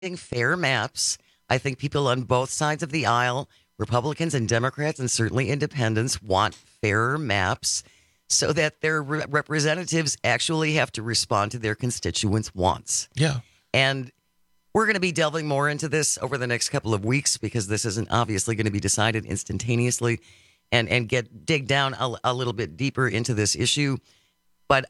fair maps. I think people on both sides of the aisle, Republicans and Democrats, and certainly independents, want fairer maps so that their representatives actually have to respond to their constituents' wants. Yeah. And we're going to be delving more into this over the next couple of weeks because this isn't obviously going to be decided instantaneously and dig down a little bit deeper into this issue. But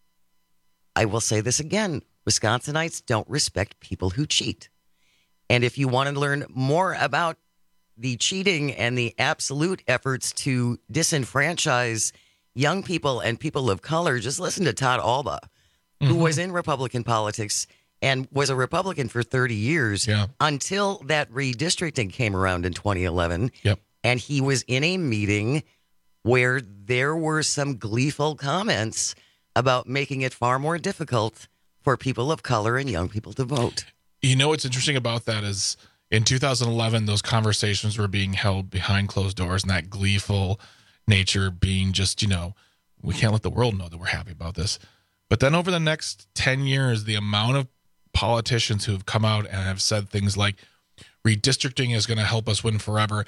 I will say this again. Wisconsinites don't respect people who cheat. And if you want to learn more about the cheating and the absolute efforts to disenfranchise young people and people of color, just listen to Todd Alba, who was in Republican politics and was a Republican for 30 years until that redistricting came around in 2011. Yep. And he was in a meeting where there were some gleeful comments about making it far more difficult for people of color and young people to vote. You know what's interesting about that is in 2011, those conversations were being held behind closed doors, and that gleeful nature being just, we can't let the world know that we're happy about this. But then over the next 10 years, the amount of politicians who have come out and have said things like redistricting is going to help us win forever,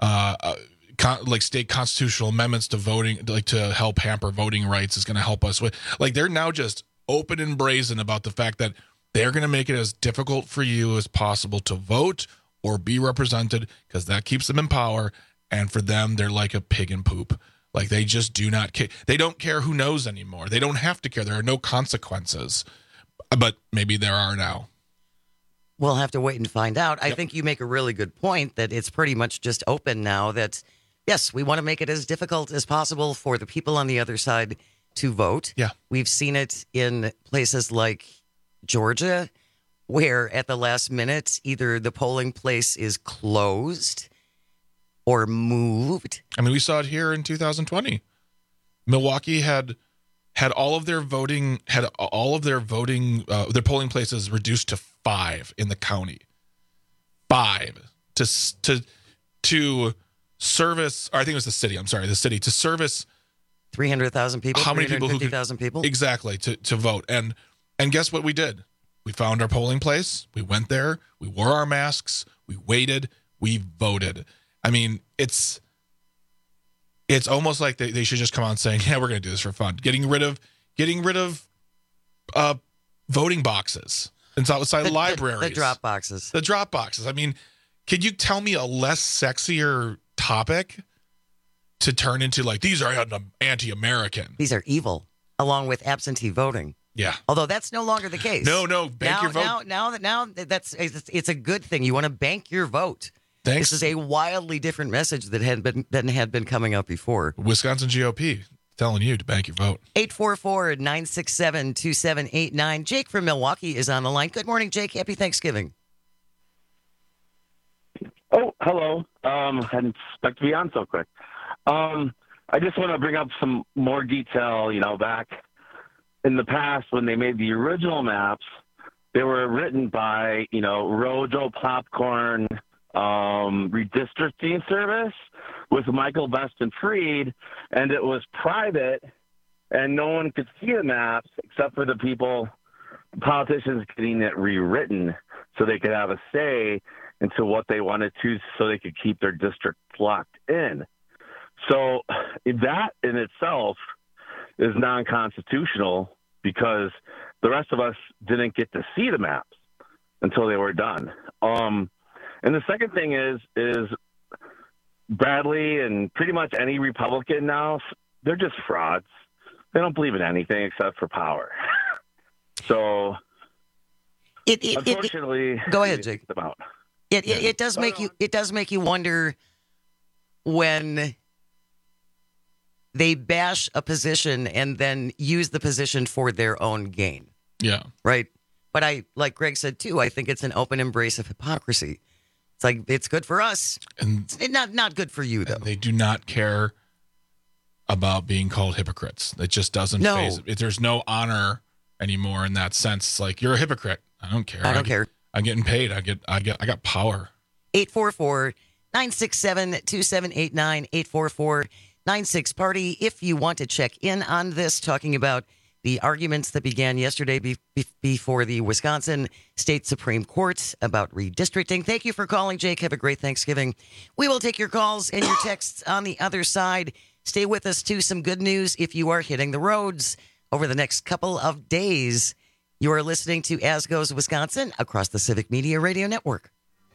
like state constitutional amendments to voting, like to help hamper voting rights is going to help us with, like they're now just open and brazen about the fact that they're going to make it as difficult for you as possible to vote or be represented because that keeps them in power. And for them, they're like a pig in poop. Like they just do not care. They don't care who knows anymore. They don't have to care. There are no consequences. But maybe there are now. We'll have to wait and find out. I think you make a really good point that it's pretty much just open now that, yes, we want to make it as difficult as possible for the people on the other side to vote. Yeah. We've seen it in places like Georgia, where at the last minute, either the polling place is closed or moved. I mean, we saw it here in 2020. Milwaukee had all of their voting, their polling places reduced to 5 in the county. 5 to service, or I think it was the city. I'm sorry, the city to service 300,000 people. How many people? 350,000 people? Exactly to vote. And guess what we did? We found our polling place. We went there. We wore our masks. We waited. We voted. I mean, it's almost like they should just come out saying, "Yeah, we're going to do this for fun." Getting rid of voting boxes inside libraries. The drop boxes. The drop boxes. I mean, could you tell me a less sexier topic to turn into like these are anti-American? These are evil, along with absentee voting. Yeah. Although that's no longer the case. No, bank your vote. Now that's it's a good thing. You want to bank your vote. Thanks. This is a wildly different message that had been coming out before. Wisconsin GOP telling you to bank your vote. 844-967-2789. Jake from Milwaukee is on the line. Good morning, Jake. Happy Thanksgiving. Oh, hello. I didn't expect to be on so quick. I just want to bring up some more detail, back in the past when they made the original maps, they were written by, Rojo Popcorn Redistricting Service with Michael Beston Freed, and it was private, and no one could see the maps except for the politicians getting it rewritten so they could have a say into what they wanted to so they could keep their district locked in. So that in itself is non-constitutional because the rest of us didn't get to see the maps until they were done. And the second thing is Bradley and pretty much any Republican now, they're just frauds. They don't believe in anything except for power. So unfortunately, go ahead, Jake. It does make you wonder when they bash a position and then use the position for their own gain. Yeah. Right. But like Greg said, too, I think it's an open embrace of hypocrisy. It's like, it's good for us. And it's not good for you, though. They do not care about being called hypocrites. It just doesn't phase it. There's no honor anymore in that sense. It's like, you're a hypocrite. I don't care. I don't care. I'm getting paid. I got power. 844-967-2789, 844-96-PARTY. If you want to check in on this, talking about the arguments that began yesterday before the Wisconsin State Supreme Court about redistricting. Thank you for calling, Jake. Have a great Thanksgiving. We will take your calls and your texts on the other side. Stay with us, too. Some good news if you are hitting the roads over the next couple of days. You are listening to As Goes Wisconsin across the Civic Media Radio Network.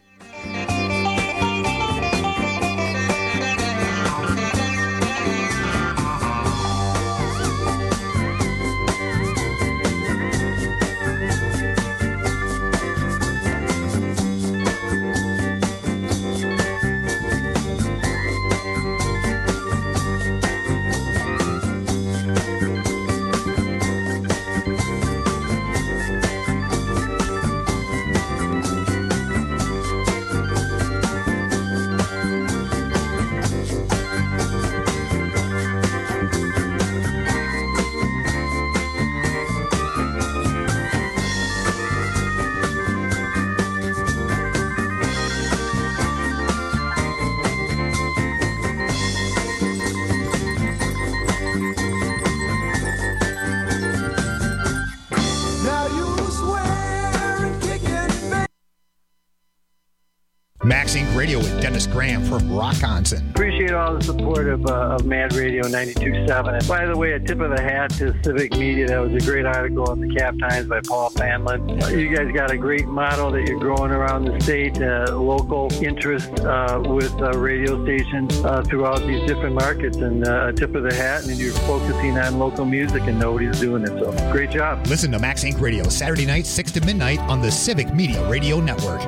Max Inc. Radio with Dennis Graham from Rockonson. Appreciate all the support of Mad Radio 92.7. And by the way, a tip of the hat to Civic Media. That was a great article in the Cap Times by Paul Fanlin. You guys got a great model that you're growing around the state, local interest with radio stations throughout these different markets. And a tip of the hat, and you're focusing on local music, and nobody's doing it. So great job. Listen to Max Inc. Radio Saturday nights 6 to midnight on the Civic Media Radio Network.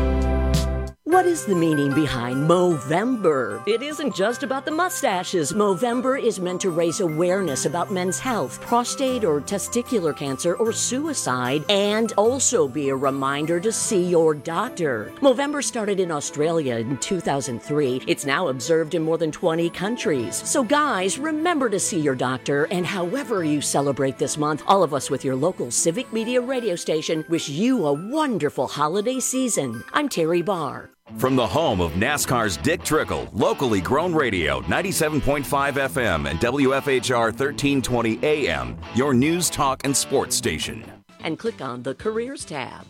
What is the meaning behind Movember? It isn't just about the mustaches. Movember is meant to raise awareness about men's health, prostate or testicular cancer, or suicide, and also be a reminder to see your doctor. Movember started in Australia in 2003. It's now observed in more than 20 countries. So guys, remember to see your doctor, and however you celebrate this month, all of us with your local Civic Media radio station wish you a wonderful holiday season. I'm Terry Barr. From the home of NASCAR's Dick Trickle, locally grown radio, 97.5 FM and WFHR 1320 AM, your news, talk, and sports station. And click on the Careers tab.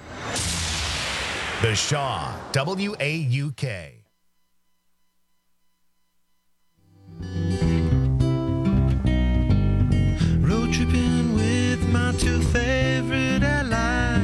The Shaw, WAUK. Road tripping with my two favorite allies.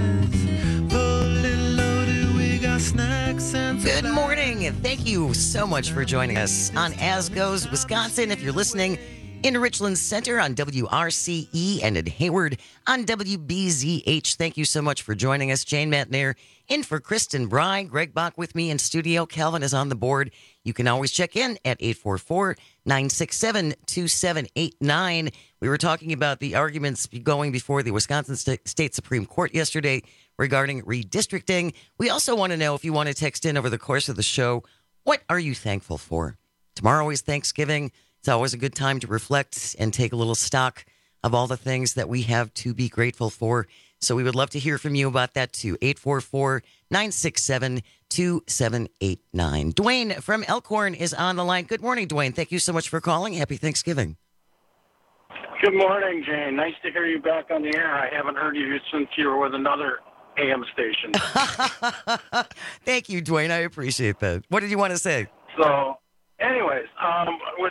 Good morning, and thank you so much for joining us on As Goes Wisconsin. If you're listening in Richland Center on WRCE and in Hayward on WBZH, thank you so much for joining us. Jane Matnair in for Kristen Bry. Greg Bach with me in studio. Calvin is on the board. You can always check in at 844-967-2789. We were talking about the arguments going before the Wisconsin State Supreme Court yesterday regarding redistricting. We also want to know, if you want to text in over the course of the show, what are you thankful for? Tomorrow is Thanksgiving. It's always a good time to reflect and take a little stock of all the things that we have to be grateful for. So we would love to hear from you about that too. 844-967-2789. Dwayne from Elkhorn is on the line. Good morning, Dwayne. Thank you so much for calling. Happy Thanksgiving. Good morning, Jane. Nice to hear you back on the air. I haven't heard you since you were with another AM station. Thank you, Dwayne. I appreciate that. What did you want to say? So, anyways, with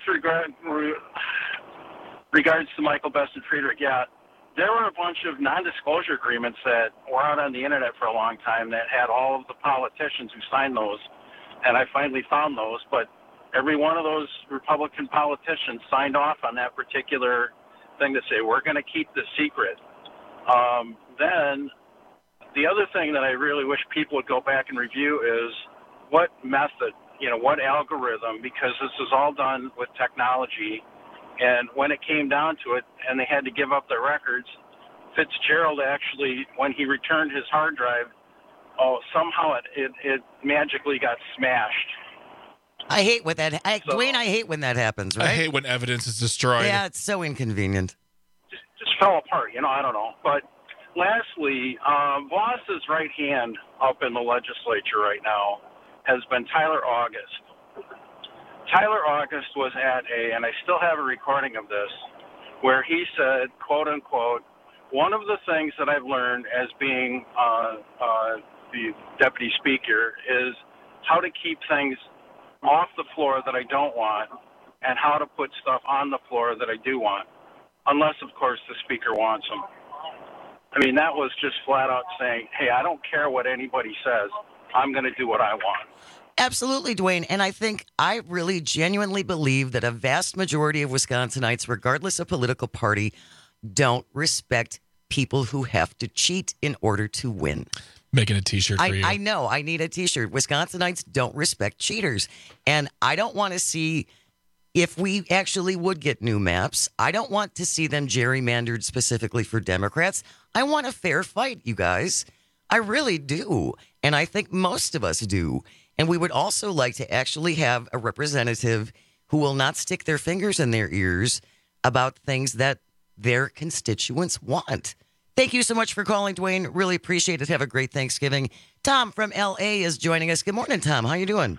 regards to Michael Best and Friedrich, yeah, there were a bunch of non-disclosure agreements that were out on the internet for a long time that had all of the politicians who signed those, and I finally found those, but every one of those Republican politicians signed off on that particular thing to say, we're going to keep this secret. Then the other thing that I really wish people would go back and review is what method, what algorithm, because this is all done with technology. And when it came down to it and they had to give up their records, Fitzgerald actually, when he returned his hard drive, somehow it magically got smashed. I hate when that. Dwayne, I hate when that happens. Right? I hate when evidence is destroyed. Yeah, it's so inconvenient. Just fell apart. I don't know. But lastly, Voss's right hand up in the legislature right now has been Tyler August. Tyler August was at and I still have a recording of this, where he said, quote unquote, one of the things that I've learned as being the deputy speaker is how to keep things off the floor that I don't want and how to put stuff on the floor that I do want, unless, of course, the speaker wants them. I mean, that was just flat out saying, hey, I don't care what anybody says. I'm going to do what I want. Absolutely, Dwayne. And I really genuinely believe that a vast majority of Wisconsinites, regardless of political party, don't respect people who have to cheat in order to win. Making a T-shirt for you. I know. I need a T-shirt. Wisconsinites don't respect cheaters. And I don't want to see, if we actually would get new maps, I don't want to see them gerrymandered specifically for Democrats. I want a fair fight, you guys. I really do. And I think most of us do. And we would also like to actually have a representative who will not stick their fingers in their ears about things that their constituents want. Thank you so much for calling, Dwayne. Really appreciate it. Have a great Thanksgiving. Tom from L.A. is joining us. Good morning, Tom. How you doing?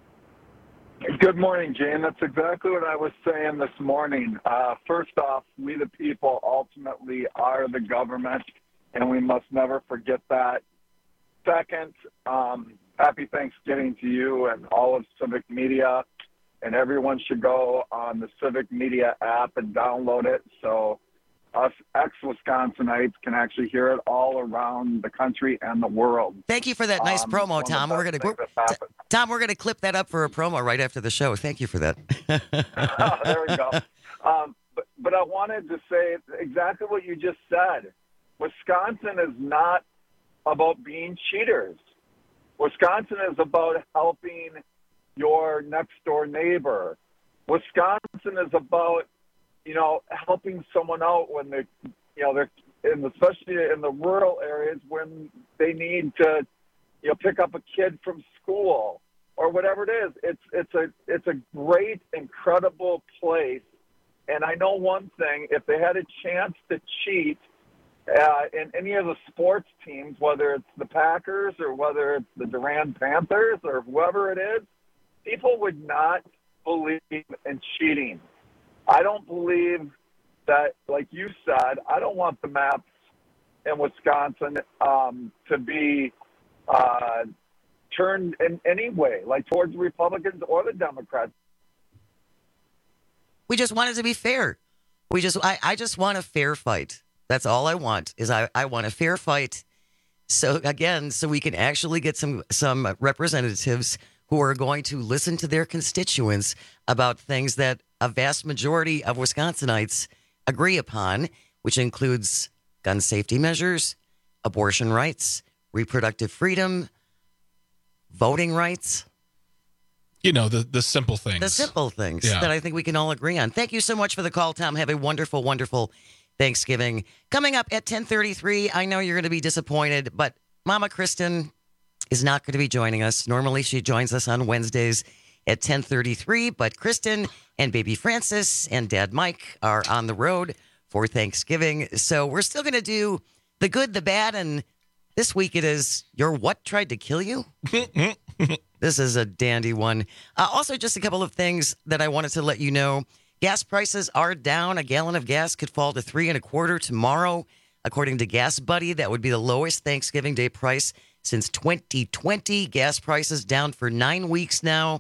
Good morning, Jane. That's exactly what I was saying this morning. First off, we the people ultimately are the government, and we must never forget that. Second, happy Thanksgiving to you and all of Civic Media, and everyone should go on the Civic Media app and download it so us ex-Wisconsinites can actually hear it all around the country and the world. Thank you for that nice promo, Tom. We're going to clip that up for a promo right after the show. Thank you for that. There we go. But I wanted to say exactly what you just said. Wisconsin is not about being cheaters. Wisconsin is about helping your next door neighbor. Wisconsin is about, helping someone out when they're especially in the rural areas when they need to, pick up a kid from school or whatever it is. It's a great, incredible place. And I know one thing: if they had a chance to cheat in any of the sports teams, whether it's the Packers or whether it's the Durand Panthers or whoever it is, people would not believe in cheating. I don't believe that, like you said, I don't want the maps in Wisconsin to be turned in any way, like towards the Republicans or the Democrats. We just want it to be fair. I just want a fair fight. That's all I want, is I want a fair fight. So we can actually get some representatives who are going to listen to their constituents about things that a vast majority of Wisconsinites agree upon, which includes gun safety measures, abortion rights, reproductive freedom, voting rights. The simple things. The simple things that I think we can all agree on. Thank you so much for the call, Tom. Have a wonderful, wonderful Thanksgiving. Coming up at 10:33, I know you're going to be disappointed, but Mama Kristen is not going to be joining us. Normally, she joins us on Wednesdays at 10:33, but Kristen and baby Francis and Dad Mike are on the road for Thanksgiving. So we're still going to do the good, the bad, and this week it is Your What Tried to Kill You? This is a dandy one. Also, just a couple of things that I wanted to let you know. Gas prices are down. A gallon of gas could fall to $3.25 tomorrow. According to Gas Buddy, that would be the lowest Thanksgiving Day price since 2020. Gas prices down for 9 weeks now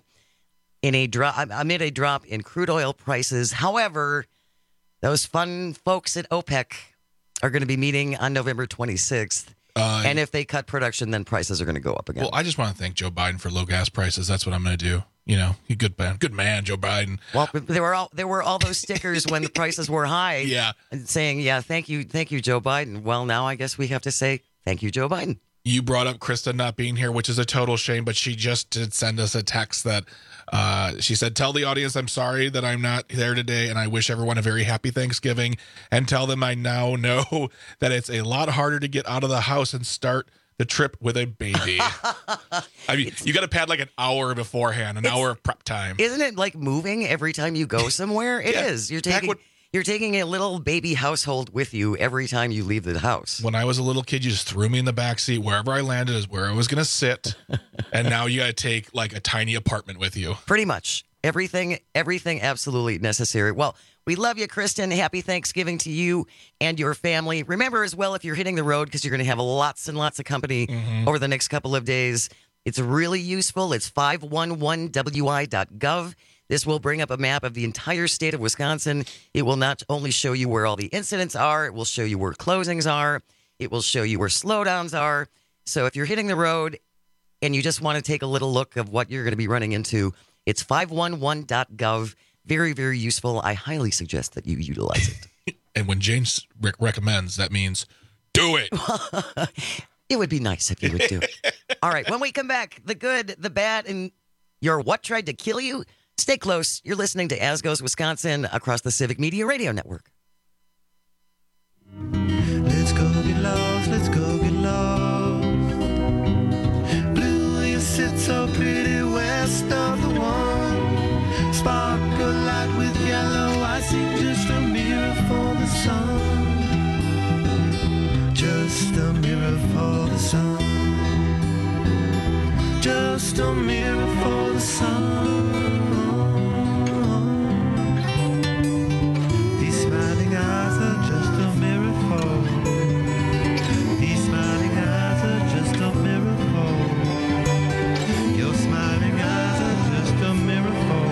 amid a drop in crude oil prices. However, those fun folks at OPEC are going to be meeting on November 26th. And if they cut production, then prices are going to go up again. Well, I just want to thank Joe Biden for low gas prices. That's what I'm going to do. Good man, Joe Biden. Well, there were all those stickers when the prices were high. Yeah, and saying, thank you, Joe Biden. Well, now I guess we have to say thank you, Joe Biden. You brought up Krista not being here, which is a total shame, but she just did send us a text that she said, tell the audience I'm sorry that I'm not there today, and I wish everyone a very happy Thanksgiving, and tell them I now know that it's a lot harder to get out of the house and start the trip with a baby. I mean, you got to pad like an hour beforehand, an hour of prep time. Isn't it like moving every time you go somewhere? It is. You're taking a little baby household with you every time you leave the house. When I was a little kid, you just threw me in the back seat. Wherever I landed is where I was going to sit. And now you got to take like a tiny apartment with you. Pretty much. Everything absolutely necessary. Well, we love you, Kristen. Happy Thanksgiving to you and your family. Remember as well, if you're hitting the road, because you're going to have lots and lots of company over the next couple of days, it's really useful. It's 511wi.gov. This will bring up a map of the entire state of Wisconsin. It will not only show you where all the incidents are, it will show you where closings are. It will show you where slowdowns are. So if you're hitting the road and you just want to take a little look of what you're going to be running into, it's 511.gov. Very, very useful. I highly suggest that you utilize it. And when James recommends, that means do it. It would be nice if you would do it. All right. When we come back, the good, the bad, and your what tried to kill you. Stay close. You're listening to As Goes Wisconsin across the Civic Media Radio Network. Let's go get lost, let's go get lost. Blue, you sit so pretty west of the one. Sparkle light with yellow, I see just a mirror for the sun. Just a mirror for the sun. Just a mirror for the sun. Smiling eyes are just a miracle. These smiling eyes are just a miracle. Your smiling eyes are just a miracle.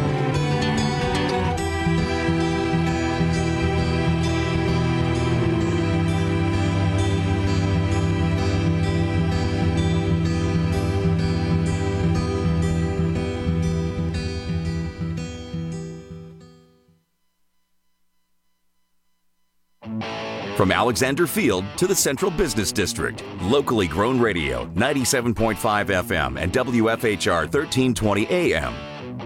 From Alexander Field to the Central Business District, locally grown radio, 97.5 FM and WFHR 1320 AM.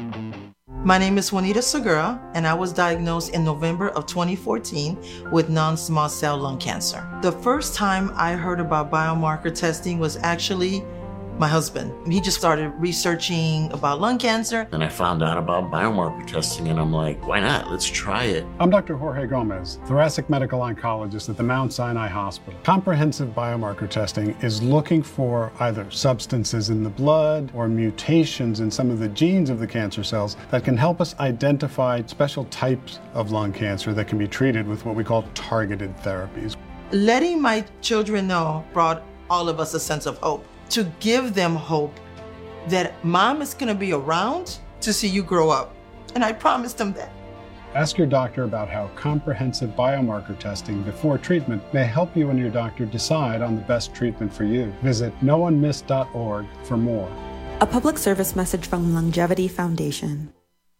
My name is Juanita Segura, and I was diagnosed in November of 2014 with non-small cell lung cancer. The first time I heard about biomarker testing was actually my husband. He just started researching about lung cancer. And I found out about biomarker testing, and I'm like, why not? Let's try it. I'm Dr. Jorge Gomez, thoracic medical oncologist at the Mount Sinai Hospital. Comprehensive biomarker testing is looking for either substances in the blood or mutations in some of the genes of the cancer cells that can help us identify special types of lung cancer that can be treated with what we call targeted therapies. Letting my children know brought all of us a sense of hope. To give them hope that mom is going to be around to see you grow up. And I promised them that. Ask your doctor about how comprehensive biomarker testing before treatment may help you and your doctor decide on the best treatment for you. Visit noonemiss.org for more. A public service message from Longevity Foundation.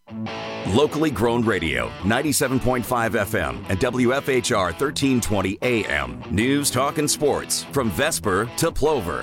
Locally grown radio, 97.5 FM and WFHR 1320 AM. News, talk, and sports from Vesper to Plover.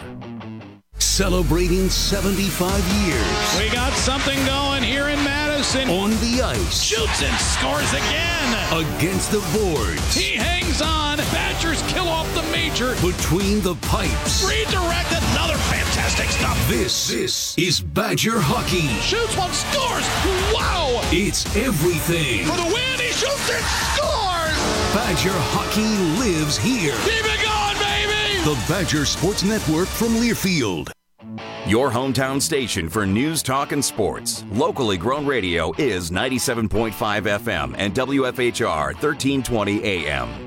Celebrating 75 years. We got something going here in Madison. On the ice. Shoots and scores again. Against the boards. He hangs on. Badgers kill off the major. Between the pipes. Redirect, another fantastic stop. This is Badger hockey. Shoots one, scores. Wow. It's everything. For the win, he shoots and scores. Badger hockey lives here. Keep it going, baby. The Badger Sports Network from Learfield. Your hometown station for news, talk, and sports. Locally grown radio is 97.5 FM and WFHR 1320 AM.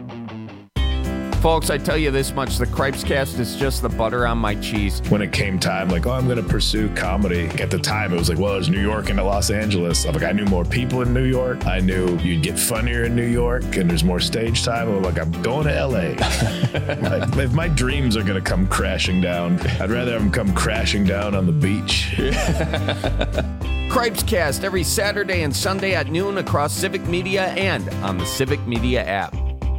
Folks, I tell you this much, the Cripescast is just the butter on my cheese. When it came time, like, I'm going to pursue comedy. At the time, it was like, well, there's New York and Los Angeles. I'm like, I knew more people in New York. I knew you'd get funnier in New York, and there's more stage time. I'm like, I'm going to L.A. Like, if my dreams are going to come crashing down, I'd rather have them come crashing down on the beach. Cripescast every Saturday and Sunday at noon across Civic Media and on the Civic Media app.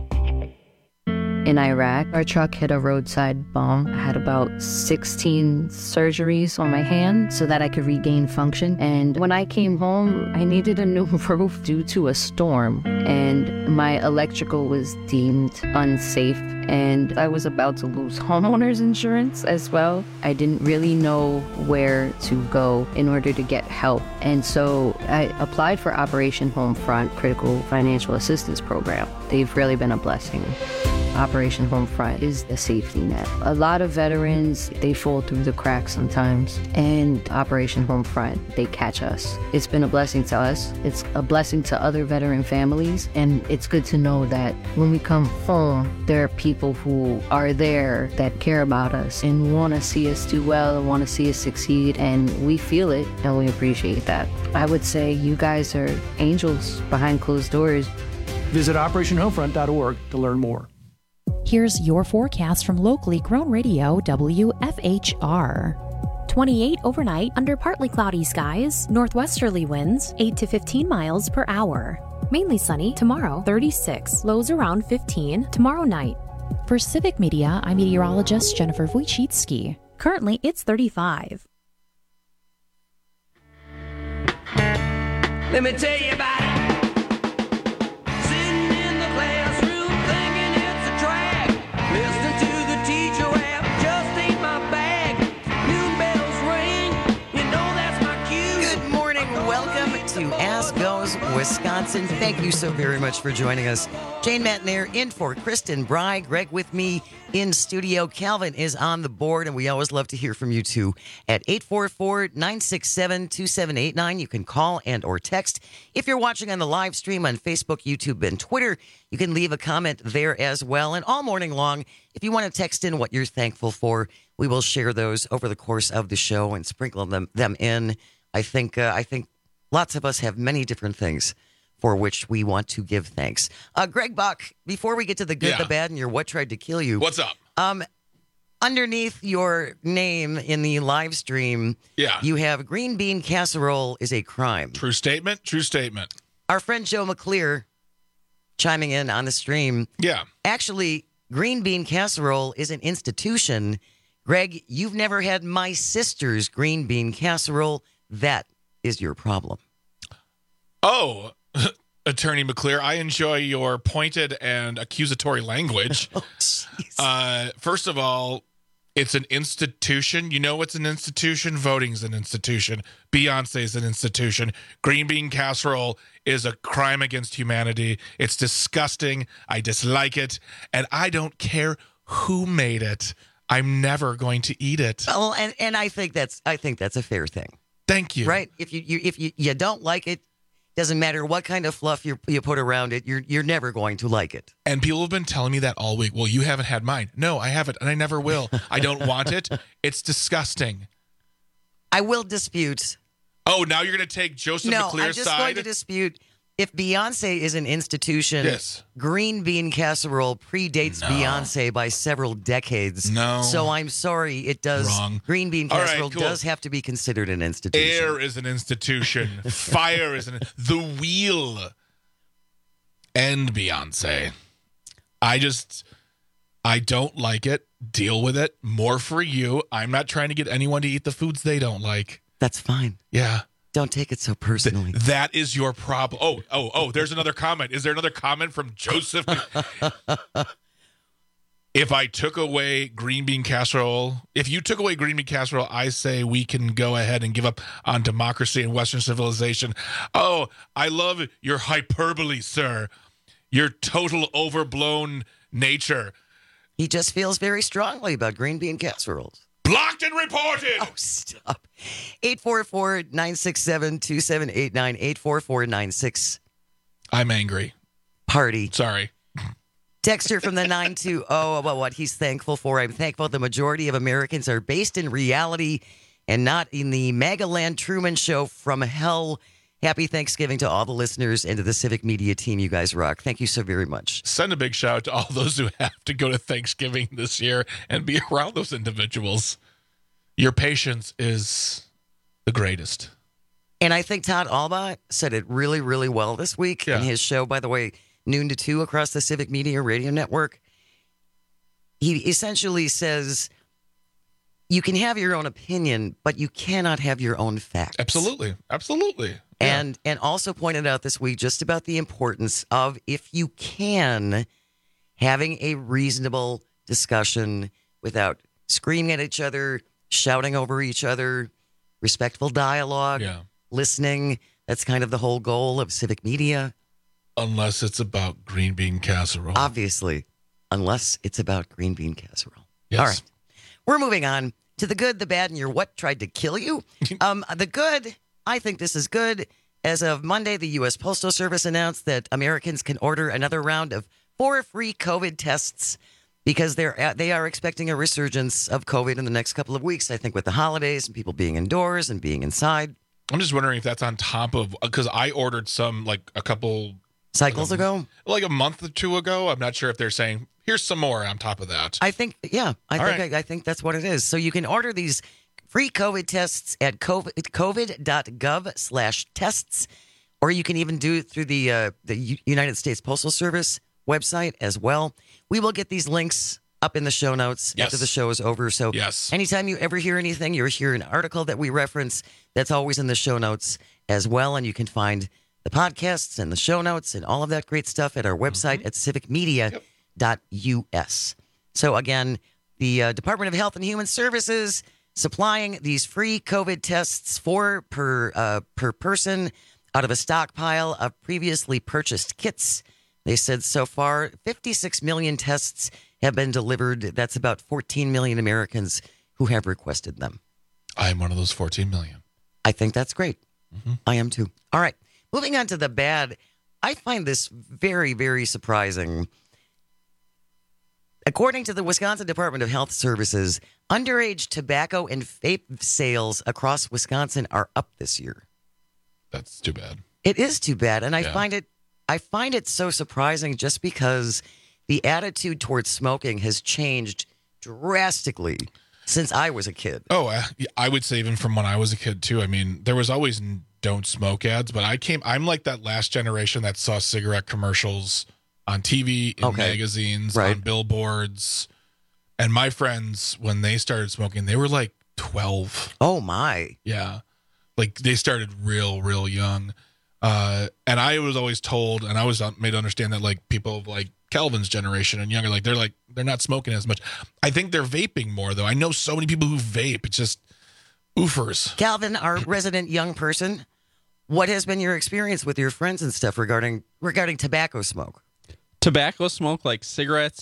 In Iraq, our truck hit a roadside bomb. I had about 16 surgeries on my hand so that I could regain function. And when I came home, I needed a new roof due to a storm. And my electrical was deemed unsafe. And I was about to lose homeowners insurance as well. I didn't really know where to go in order to get help. And so I applied for Operation Homefront Critical Financial Assistance Program. They've really been a blessing. Operation Homefront is a safety net. A lot of veterans, they fall through the cracks sometimes, and Operation Homefront, they catch us. It's been a blessing to us. It's a blessing to other veteran families, and it's good to know that when we come home, there are people who are there that care about us and want to see us do well and want to see us succeed, and we feel it and we appreciate that. I would say you guys are angels behind closed doors. Visit OperationHomefront.org to learn more. Here's your forecast from locally grown radio WFHR. 28 overnight under partly cloudy skies, northwesterly winds 8 to 15 miles per hour. Mainly sunny tomorrow, 36, lows around 15 tomorrow night. For Civic Media, I'm meteorologist Jennifer Wojcicki. Currently, it's 35. Let me tell you about it. Sitting in the classroom thinking it's a drag. Listening to the teacher rap just ain't my bag. Noon bells ring, you know that's my cue. Good morning. Welcome to As Goes Wisconsin. Thank you so very much for joining us. Jane Matnair in for Kristen Bry. Greg with me in studio. Calvin is on the board, and we always love to hear from you too. At 844-967-2789, you can call and or text. If you're watching on the live stream on Facebook, YouTube, and Twitter, you can leave a comment there as well. And all morning long, if you want to text in what you're thankful for, we will share those over the course of the show and sprinkle them in. I think lots of us have many different things for which we want to give thanks. Greg Buck, before we get to the good, the bad, and your what tried to kill you. What's up? Underneath your name in the live stream, you have green bean casserole is a crime. True statement? True statement. Our friend Joe McClear chiming in on the stream. Yeah. Actually, green bean casserole is an institution. Greg, you've never had my sister's green bean casserole. That is your problem. Oh, Attorney McClear, I enjoy your pointed and accusatory language. First of all, it's an institution. You know what's an institution? Voting's an institution. Beyonce's an institution. Green bean casserole is a crime against humanity. It's disgusting. I dislike it. And I don't care who made it. I'm never going to eat it. Well, and I think that's a fair thing. Thank you. Right? If you don't like it, doesn't matter what kind of fluff you put around it, you're never going to like it. And people have been telling me that all week. Well, you haven't had mine. No, I haven't, and I never will. I don't want it. It's disgusting. I will dispute. Oh, now you're going to take Joseph McClear's side? No, I'm just going to dispute. If Beyonce is an institution, yes. Green bean casserole predates Beyonce by several decades. No. So I'm sorry, it does. Wrong. Green bean casserole does have to be considered an institution. Air is an institution. Fire is the wheel. And Beyonce. I don't like it. Deal with it. More for you. I'm not trying to get anyone to eat the foods they don't like. That's fine. Yeah. Don't take it so personally. That is your problem. Oh, there's another comment. Is there another comment from Joseph? If I took away green bean casserole, if you took away green bean casserole, I say we can go ahead and give up on democracy and Western civilization. Oh, I love your hyperbole, sir. Your total overblown nature. He just feels very strongly about green bean casseroles. Blocked and reported. Oh, stop. 844-967-2789. 844-96. I'm angry. Party. Sorry. Texter from the 920 about what he's thankful for. I'm thankful the majority of Americans are based in reality and not in the Magaland Truman Show from hell. Happy Thanksgiving to all the listeners and to the Civic Media team. You guys rock. Thank you so very much. Send a big shout out to all those who have to go to Thanksgiving this year and be around those individuals. Your patience is the greatest. And I think Todd Alba said it really, really well this week in his show, by the way, noon to 2 across the Civic Media Radio Network. He essentially says, you can have your own opinion, but you cannot have your own facts. Absolutely. Absolutely. And also pointed out this week just about the importance of, if you can, having a reasonable discussion without screaming at each other, shouting over each other, respectful dialogue, listening. That's kind of the whole goal of Civic Media. Unless it's about green bean casserole. Obviously. unless it's about green bean casserole. Yes. All right. We're moving on to the good, the bad, and your what tried to kill you. The good, I think this is good. As of Monday, the U.S. Postal Service announced that Americans can order another round of 4 free COVID tests because they are expecting a resurgence of COVID in the next couple of weeks, I think, with the holidays and people being indoors and being inside. I'm just wondering if that's on top of, because I ordered some like a couple cycles ago, like a month or two ago. I'm not sure if they're saying, here's some more on top of that. I think, yeah, I think that's what it is. So you can order these free COVID tests at covid.gov/tests, or you can even do it through the United States Postal Service website as well. We will get these links up in the show notes after the show is over. So anytime you ever hear anything, you'll hear an article that we reference that's always in the show notes as well. And you can find the podcasts and the show notes and all of that great stuff at our website at civicmedia.us. So again, the Department of Health and Human Services supplying these free COVID tests per person out of a stockpile of previously purchased kits. They said so far 56 million tests have been delivered. That's about 14 million Americans who have requested them. I am one of those 14 million. I think that's great. I am too. All right. Moving on to the bad. I find this very, very surprising. According to the Wisconsin Department of Health Services, underage tobacco and vape sales across Wisconsin are up this year. That's too bad. It is too bad. And I find it so surprising just because the attitude towards smoking has changed drastically since I was a kid. Oh, I would say even from when I was a kid too. I mean, there was always don't smoke ads, but I'm like that last generation that saw cigarette commercials on TV, in magazines, on billboards. And my friends, when they started smoking, they were like 12. Oh my. Yeah. Like they started real young. And I was always told, and I was made to understand that like people of like Calvin's generation and younger, they're not smoking as much. I think they're vaping more though. I know so many people who vape. It's just oofers. Calvin, our resident young person, what has been your experience with your friends and stuff regarding tobacco smoke? Tobacco smoke, like cigarettes,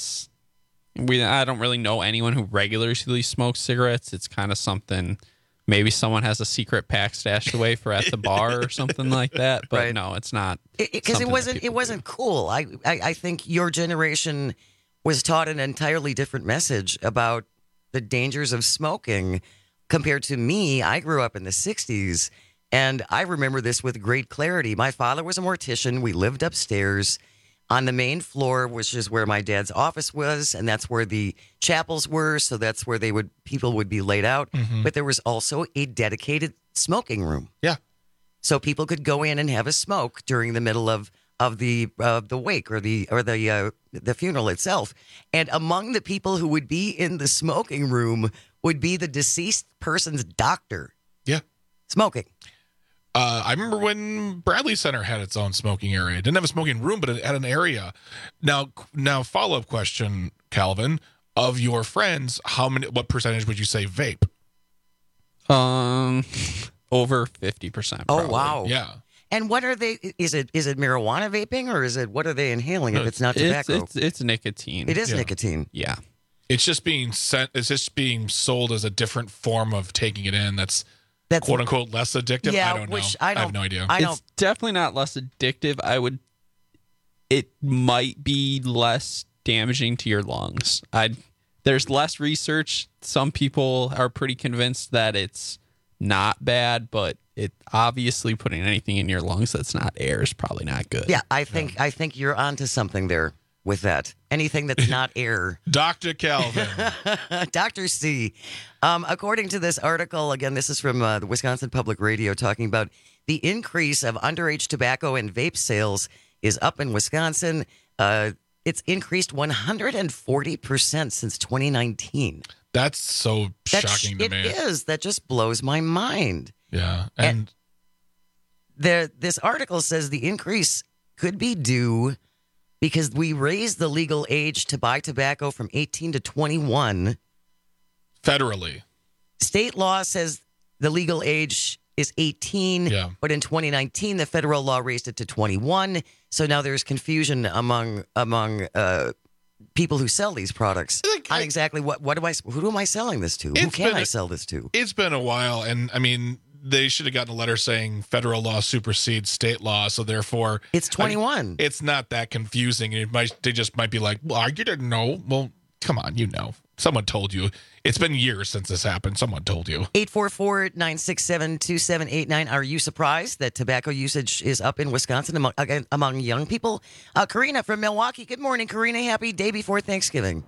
I don't really know anyone who regularly smokes cigarettes. It's kind of something. Maybe someone has a secret pack stashed away for at the bar or something like that. But no, it's not. Because it wasn't cool. I think your generation was taught an entirely different message about the dangers of smoking compared to me. I grew up in the 60s, and I remember this with great clarity. My father was a mortician. We lived upstairs on the main floor, which is where my dad's office was, and that's where the chapels were. So that's where people would be laid out. Mm-hmm. But there was also a dedicated smoking room. Yeah. So people could go in and have a smoke during the middle of the wake or the funeral itself. And among the people who would be in the smoking room would be the deceased person's doctor. Yeah. Smoking. I remember when Bradley Center had its own smoking area. It didn't have a smoking room, but it had an area. Now follow-up question, Calvin. Of your friends, what percentage would you say vape? Over 50%. Oh, wow. Yeah. And what are they? Is it marijuana vaping, or what are they inhaling if it's not tobacco? It's nicotine. It is nicotine. Yeah. It's just being sold as a different form of taking it in. That's quote unquote less addictive. Yeah, I don't know. I have no idea. It's definitely not less addictive. It might be less damaging to your lungs. There's less research. Some people are pretty convinced that it's not bad, but it obviously putting anything in your lungs that's not air is probably not good. Yeah, I think you're onto something there with that. Anything that's not air. Dr. Calvin. Dr. C. According to this article, again, this is from the Wisconsin Public Radio, talking about the increase of underage tobacco and vape sales is up in Wisconsin. It's increased 140% since 2019. That's so shocking to me. It is. That just blows my mind. Yeah. And this article says the increase could be due because we raised the legal age to buy tobacco from 18 to 21. Federally. State law says the legal age is 18, but in 2019, the federal law raised it to 21. So now there's confusion among people who sell these products on exactly who am I selling this to? Who can I sell this to? It's been a while, and I mean, they should have gotten a letter saying federal law supersedes state law, so therefore it's 21. It's not that confusing. They just might be like, well, you didn't know. Well, come on, you know. Someone told you. It's been years since this happened. Someone told you. 844-967-2789. Are you surprised that tobacco usage is up in Wisconsin among young people? Karina from Milwaukee. Good morning, Karina. Happy day before Thanksgiving.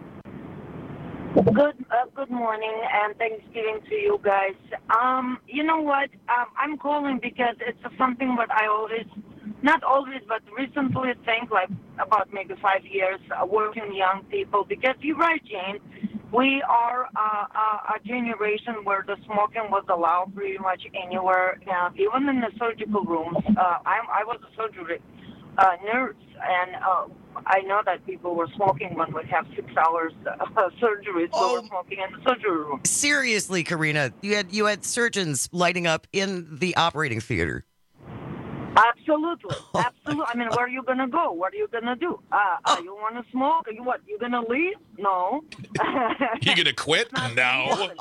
Good morning and Thanksgiving to you guys. You know what? I'm calling because it's something that I not always, but recently think, like about maybe 5 years, working young people. Because you're right, Jane. We are a generation where the smoking was allowed pretty much anywhere, even in the surgical rooms. I was a surgery nurse, and I know that people were smoking when we have 6 hours surgeries. So we're smoking in the surgery room. Seriously, Karina, you had surgeons lighting up in the operating theater. Absolutely. Absolutely. I mean, where are you going to go? What are you going to do? You want to smoke? You going to leave? No. You going to quit? No.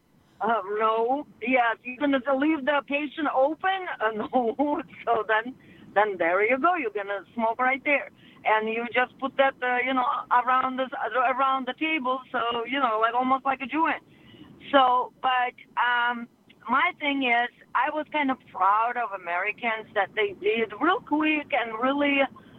No. Yes. You going to leave the patient open? No. So then there you go. You're going to smoke right there. And you just put that, around the table. So, like almost like a joint. So, but, my thing is, I was kind of proud of Americans that they did real quick and really,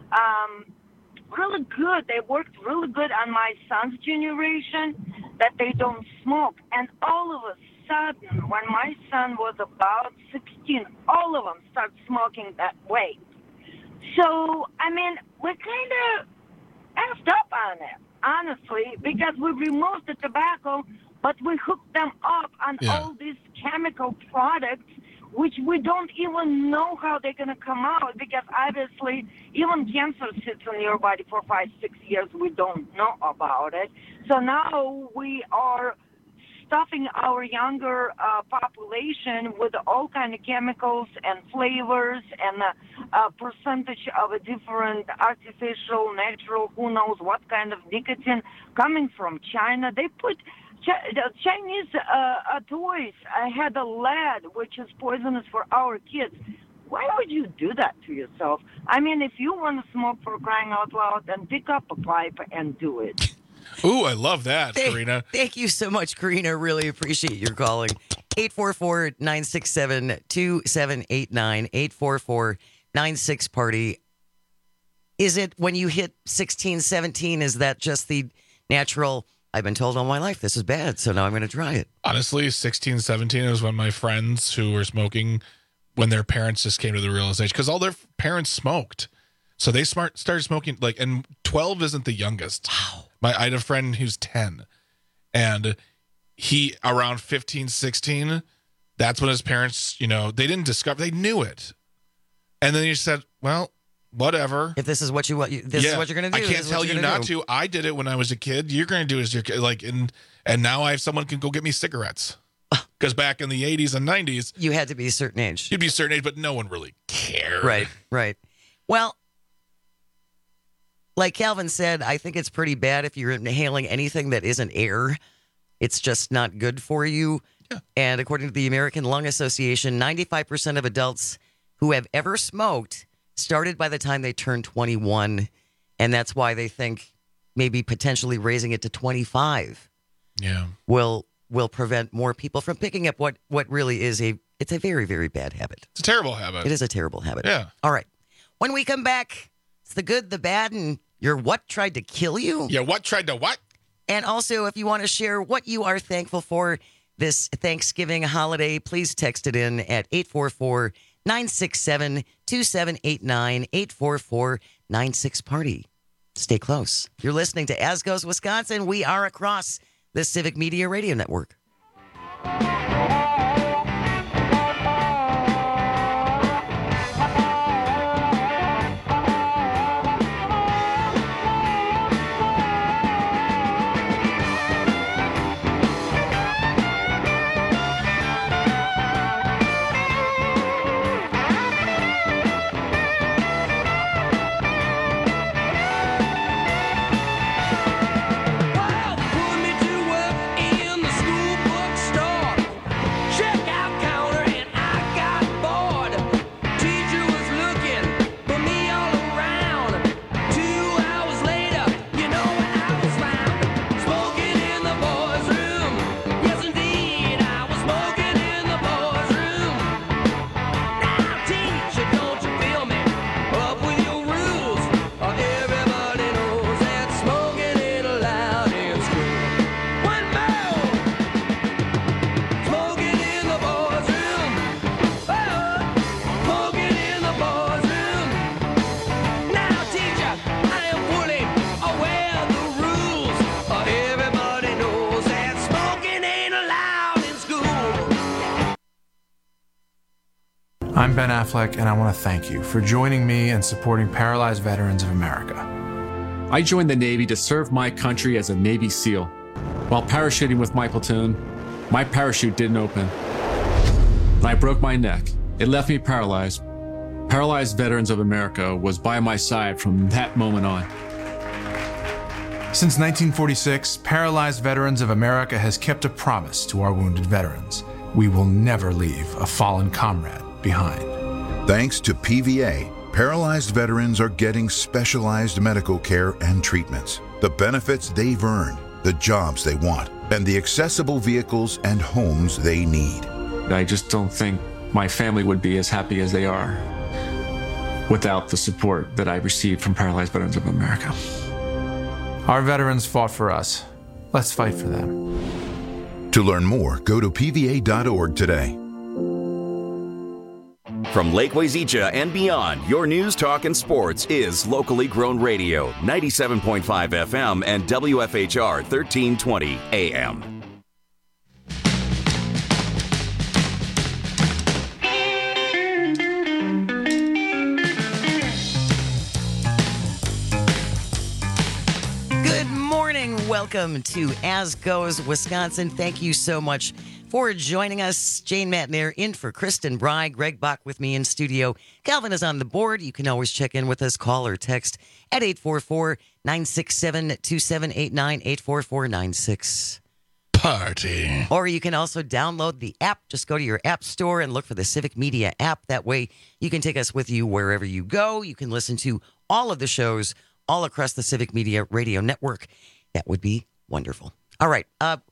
really good. They worked really good on my son's generation that they don't smoke. And all of a sudden, when my son was about 16, all of them start smoking that way. So, I mean, we kind of effed up on it, honestly, because we removed the tobacco, but we hooked them up on all these chemical products, which we don't even know how they're going to come out, because obviously even cancer sits in your body for 5-6 years. We don't know about it. So now we are stuffing our younger population with all kind of chemicals and flavors and a percentage of a different artificial, natural, who knows what kind of nicotine coming from China. They put the Chinese toys. I had a lead, which is poisonous for our kids. Why would you do that to yourself? I mean, if you want to smoke, for crying out loud, then pick up a pipe and do it. Ooh, I love that, Karina. Thank you so much, Karina. Really appreciate your calling. 844-967-2789, 844-96-PARTY. Is it when you hit 16, 17, is that just the natural, I've been told all my life this is bad, so now I'm going to try it? Honestly, 16, 17 is when my friends who were smoking, when their parents just came to the realization, because all their parents smoked. So they started smoking, and 12 isn't the youngest. Wow. I had a friend who's 10, and he, around 15, 16, that's when his parents, they didn't discover, they knew it. And then he said, well, whatever. If this is what you want, this is what you're going to do. I can't tell you not to. I did it when I was a kid. You're going to do it as your kid. And now I have someone can go get me cigarettes. Because back in the 80s and 90s, you had to be a certain age. You'd be a certain age, but no one really cared. Right. Well, like Calvin said, I think it's pretty bad if you're inhaling anything that isn't air. It's just not good for you. Yeah. And according to the American Lung Association, 95% of adults who have ever smoked started by the time they turned 21. And that's why they think maybe potentially raising it to 25 will prevent more people from picking up what really is it's a very, very bad habit. It's a terrible habit. It is a terrible habit. Yeah. All right. When we come back, it's the good, the bad, and your what tried to kill you. Yeah, what tried to what? And also, if you want to share what you are thankful for this Thanksgiving holiday, please text it in at 844-967-2789, 844-96-PARTY. Stay close. You're listening to As Goes Wisconsin. We are across the Civic Media Radio Network. I'm Ben Affleck, and I want to thank you for joining me and supporting Paralyzed Veterans of America. I joined the Navy to serve my country as a Navy SEAL. While parachuting with my platoon, my parachute didn't open. And I broke my neck. It left me paralyzed. Paralyzed Veterans of America was by my side from that moment on. Since 1946, Paralyzed Veterans of America has kept a promise to our wounded veterans. We will never leave a fallen comrade behind. Thanks to PVA, paralyzed veterans are getting specialized medical care and treatments, the benefits they've earned, the jobs they want, and the accessible vehicles and homes they need. I just don't think my family would be as happy as they are without the support that I received from Paralyzed Veterans of America. Our veterans fought for us. Let's fight for them. To learn more, go to pva.org today. From Lake Wazeecha and beyond, your news, talk, and sports is locally grown radio, 97.5 FM and WFHR 1320 AM. Good morning. Welcome to As Goes Wisconsin. Thank you so much for joining us. Jane Matnair in for Kristen Bry. Greg Bach with me in studio. Calvin is on the board. You can always check in with us. Call or text at 844-967-2789, 844-96. Party. Or you can also download the app. Just go to your app store and look for the Civic Media app. That way you can take us with you wherever you go. You can listen to all of the shows all across the Civic Media Radio Network. That would be wonderful. All right.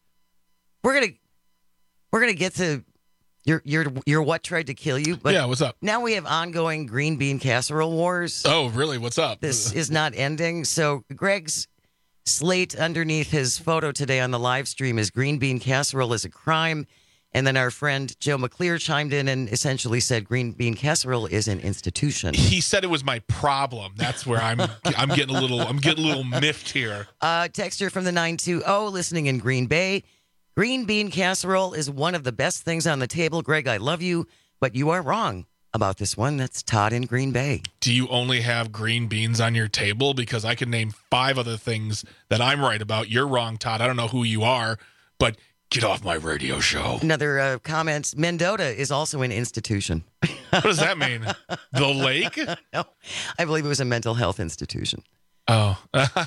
We're gonna get to your what tried to kill you. But yeah, what's up? Now we have ongoing green bean casserole wars. Oh, really? What's up? This is not ending. So Greg's slate underneath his photo today on the live stream is green bean casserole is a crime. And then our friend Joe McClear chimed in and essentially said green bean casserole is an institution. He said it was my problem. That's where I'm getting a little miffed here. Texture from the 920 listening in Green Bay. Green bean casserole is one of the best things on the table. Greg, I love you, but you are wrong about this one. That's Todd in Green Bay. Do you only have green beans on your table? Because I can name 5 other things that I'm right about. You're wrong, Todd. I don't know who you are, but get off my radio show. Another comment. Mendota is also an institution. What does that mean? The lake? No, I believe it was a mental health institution. Oh.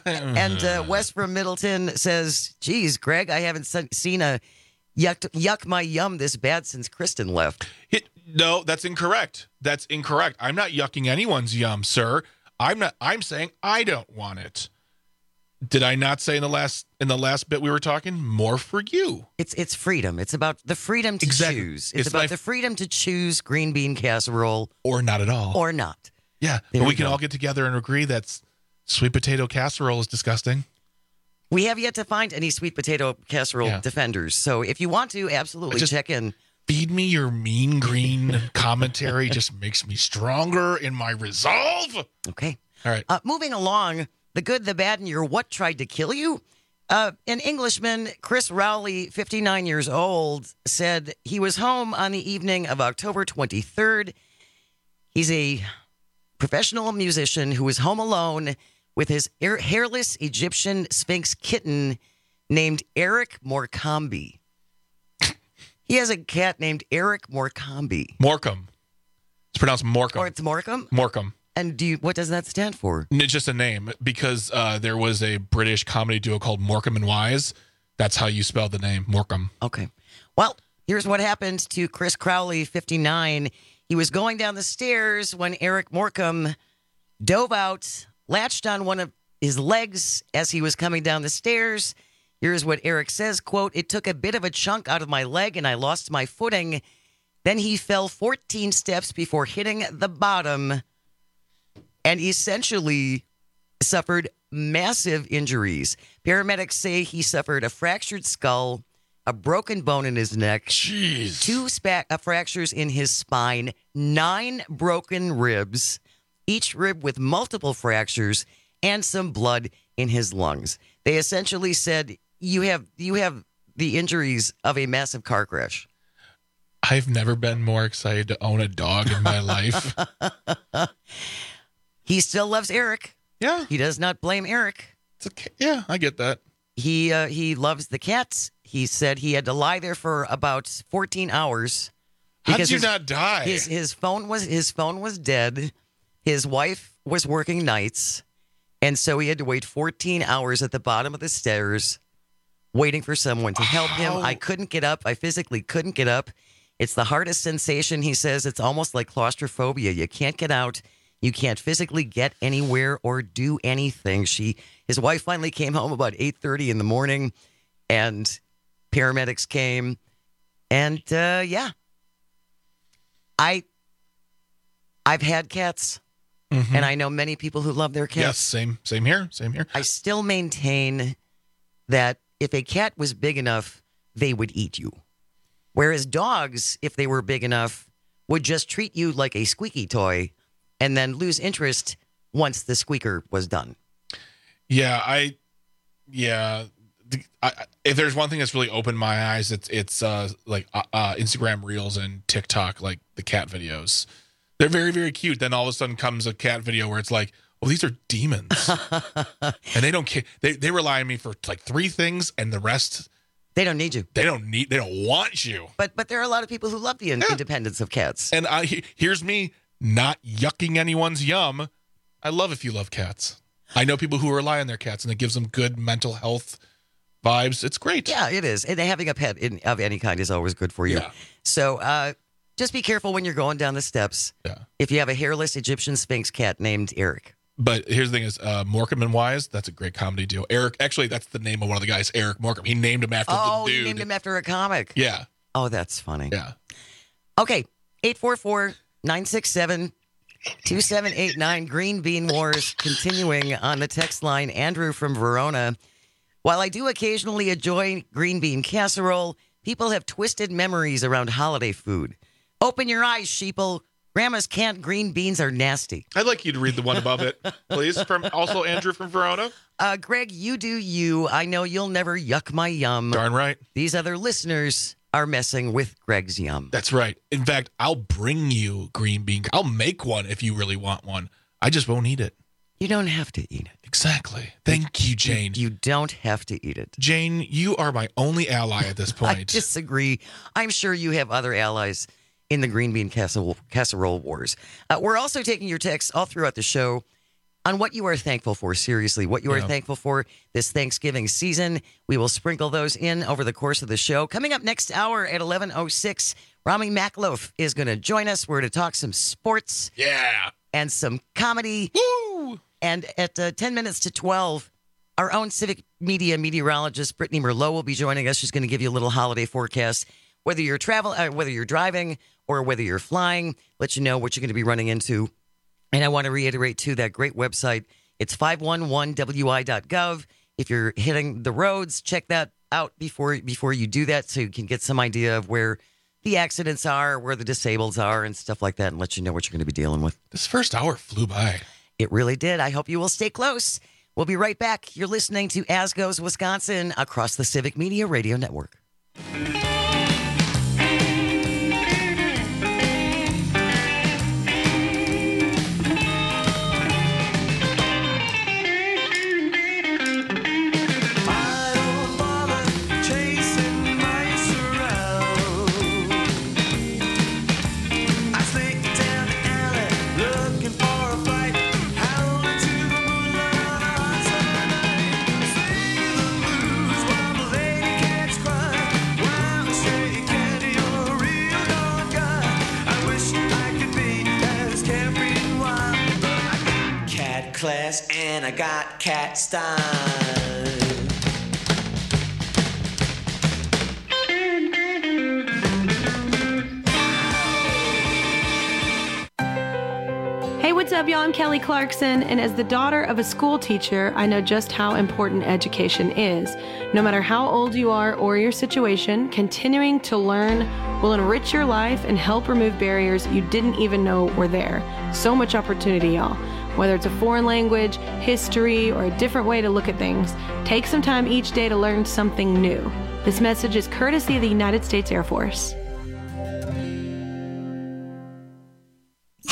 And Wes from Middleton says, geez, Greg, I haven't seen a yuck my yum this bad since Kristen left. No, that's incorrect. That's incorrect. I'm not yucking anyone's yum, sir. I'm saying I don't want it. Did I not say in the last bit we were talking? More for you. It's freedom. It's about the freedom to choose. It's about the freedom to choose green bean casserole. Or not at all. Or not. Yeah. But we can all get together and agree that sweet potato casserole is disgusting. We have yet to find any sweet potato casserole defenders. So if you want to, absolutely check in. Feed me your mean green commentary. Just makes me stronger in my resolve. Okay. All right. Moving along. The good, the bad, and your what tried to kill you? An Englishman, Chris Rowley, 59 years old, said he was home on the evening of October 23rd. He's a professional musician who was home alone with his hairless Egyptian Sphinx kitten named Eric Morkambi. He has a cat named Eric Morkambi. Morecambe. It's pronounced Morecambe. Or it's Morecambe? Morecambe. And what does that stand for? It's just a name because there was a British comedy duo called Morecambe and Wise. That's how you spell the name, Morecambe. Okay. Well, here's what happened to Chris Crowley, 59. He was going down the stairs when Eric Morecambe dove out, latched on one of his legs as he was coming down the stairs. Here's what Eric says, quote, "It took a bit of a chunk out of my leg and I lost my footing. Then he fell 14 steps before hitting the bottom and essentially suffered massive injuries. Paramedics say he suffered a fractured skull, a broken bone in his neck, 2 fractures in his spine, 9 broken ribs, each rib with multiple fractures, and some blood in his lungs. They essentially said, you have the injuries of a massive car crash. I've never been more excited to own a dog in my life. He still loves Eric. Yeah. He does not blame Eric. Yeah, I get that. He loves the cats. He said he had to lie there for about 14 hours. How did you not die? His phone was dead. His wife was working nights, and so he had to wait 14 hours at the bottom of the stairs, waiting for someone to help him. I couldn't get up. I physically couldn't get up. It's the hardest sensation. He says it's almost like claustrophobia. You can't get out. You can't physically get anywhere or do anything. His wife finally came home about 8:30 in the morning, and paramedics came, and yeah. I've had cats, and I know many people who love their cats. Yes, same here. I still maintain that if a cat was big enough, they would eat you. Whereas dogs, if they were big enough, would just treat you like a squeaky toy and then lose interest once the squeaker was done. Yeah, if there's one thing that's really opened my eyes, it's like Instagram Reels and TikTok, like the cat videos. They're very, very cute. Then all of a sudden comes a cat video where it's like, well, these are demons, and they don't care. They rely on me for like 3 things, and the rest they don't need you. They don't want you. But there are a lot of people who love the independence of cats. And here's me not yucking anyone's yum. I love if you love cats. I know people who rely on their cats, and it gives them good mental health vibes. It's great. Yeah, it is. And having a pet of any kind is always good for you. Yeah. So just be careful when you're going down the steps. Yeah. If you have a hairless Egyptian Sphinx cat named Eric. But here's the thing is, Morecambe and Wise, that's a great comedy duo. Eric, actually, that's the name of one of the guys, Eric Morecambe. He named him after the dude. He named him after a comic. Yeah. Oh, that's funny. Yeah. Okay, 844-967-2789. Green Bean Wars continuing on the text line. Andrew from Verona. While I do occasionally enjoy green bean casserole, people have twisted memories around holiday food. Open your eyes, sheeple. Grandma's canned green beans are nasty. I'd like you to read the one above it, please. From also Andrew from Verona. Greg, you do you. I know you'll never yuck my yum. Darn right. These other listeners are messing with Greg's yum. That's right. In fact, I'll bring you green bean. I'll make one if you really want one. I just won't eat it. You don't have to eat it. Exactly. Thank you, Jane. You don't have to eat it. Jane, you are my only ally at this point. I disagree. I'm sure you have other allies in the green bean casserole wars. We're also taking your texts all throughout the show on what you are thankful for. Seriously, what you are thankful for this Thanksgiving season. We will sprinkle those in over the course of the show. Coming up next hour at 11:06, Rami Maklouf is going to join us. We're going to talk some sports. Yeah. And some comedy. Woo! And at 10 minutes to 12, our own civic media meteorologist, Brittany Merlot, will be joining us. She's going to give you a little holiday forecast. Whether you're whether you're driving or whether you're flying, let you know what you're going to be running into. And I want to reiterate, too, that great website. It's 511wi.gov. If you're hitting the roads, check that out before you do that so you can get some idea of where the accidents are, where the disabled are, and stuff like that, and let you know what you're going to be dealing with. This first hour flew by. It really did. I hope you will stay close. We'll be right back. You're listening to As Goes Wisconsin across the Civic Media Radio Network. Class and I got cat style. Hey, what's up, y'all? I'm Kelly Clarkson, and as the daughter of a school teacher, I know just how important education is. No matter how old you are or your situation, continuing to learn will enrich your life and help remove barriers you didn't even know were there. So much opportunity, y'all. Whether it's a foreign language, history, or a different way to look at things, take some time each day to learn something new. This message is courtesy of the United States Air Force.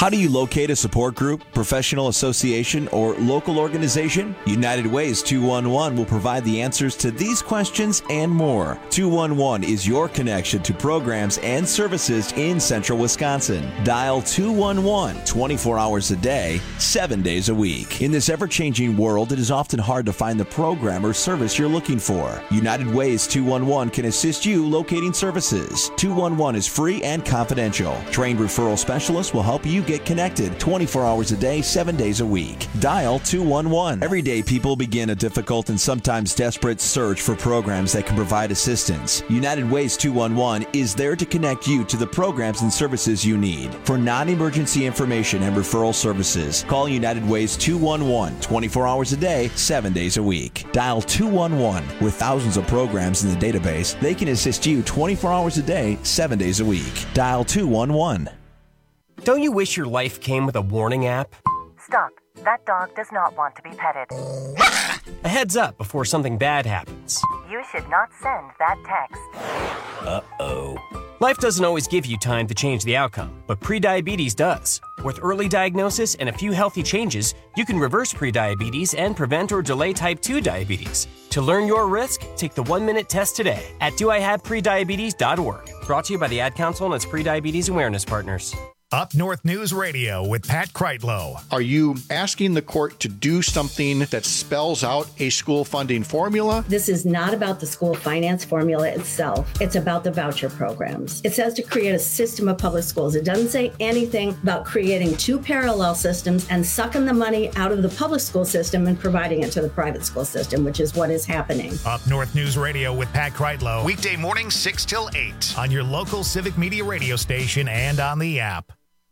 How do you locate a support group, professional association, or local organization? United Ways 211 will provide the answers to these questions and more. 211 is your connection to programs and services in central Wisconsin. Dial 211 24 hours a day, 7 days a week. In this ever-changing world, it is often hard to find the program or service you're looking for. United Ways 211 can assist you locating services. 211 is free and confidential. Trained referral specialists will help you get connected 24 hours a day, 7 days a week. Dial 211. Every day, people begin a difficult and sometimes desperate search for programs that can provide assistance. United Ways 211 is there to connect you to the programs and services you need. For non-emergency information and referral services, call United Ways 211 24 hours a day, 7 days a week. Dial 211. With thousands of programs in the database, they can assist you 24 hours a day, 7 days a week. Dial 211. Don't you wish your life came with a warning app? Stop. That dog does not want to be petted. A heads up before something bad happens. You should not send that text. Uh-oh. Life doesn't always give you time to change the outcome, but prediabetes does. With early diagnosis and a few healthy changes, you can reverse prediabetes and prevent or delay type 2 diabetes. To learn your risk, take the 1-minute test today at doihaveprediabetes.org. Brought to you by the Ad Council and its Prediabetes Awareness Partners. Up North News Radio with Pat Kreitlow. Are you asking the court to do something that spells out a school funding formula? This is not about the school finance formula itself. It's about the voucher programs. It says to create a system of public schools. It doesn't say anything about creating two parallel systems and sucking the money out of the public school system and providing it to the private school system, which is what is happening. Up North News Radio with Pat Kreitlow. Weekday mornings 6 till 8 on your local Civic Media radio station and on the app.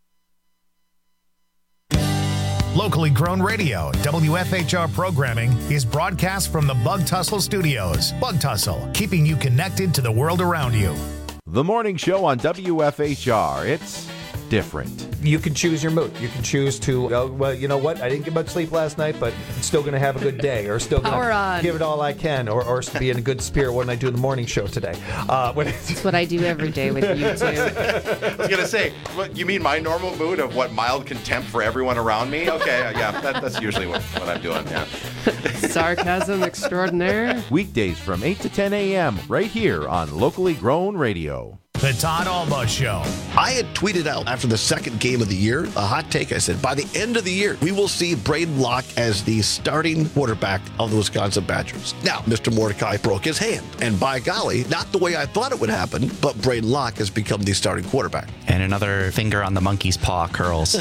Locally grown radio, WFHR programming is broadcast from the Bug Tussle Studios. Bug Tussle, keeping you connected to the world around you. The morning show on WFHR. It's different. You can choose your mood. You can choose to, well, you know what? I didn't get much sleep last night, but I'm still going to have a good day, or still going to give it all I can, or be in a good spirit when I do the morning show today. That's what I do every day with you, too. I was going to say, you mean my normal mood of what, mild contempt for everyone around me? Okay, yeah, that's usually what I'm doing, yeah. Sarcasm extraordinaire. Weekdays from 8 to 10 a.m. right here on Locally Grown Radio. The Todd Alba Show. I had tweeted out after the second game of the year, a hot take. I said, by the end of the year, we will see Braden Locke as the starting quarterback of the Wisconsin Badgers. Now, Mr. Mordecai broke his hand. And by golly, not the way I thought it would happen, but Braden Locke has become the starting quarterback. And another finger on the monkey's paw curls.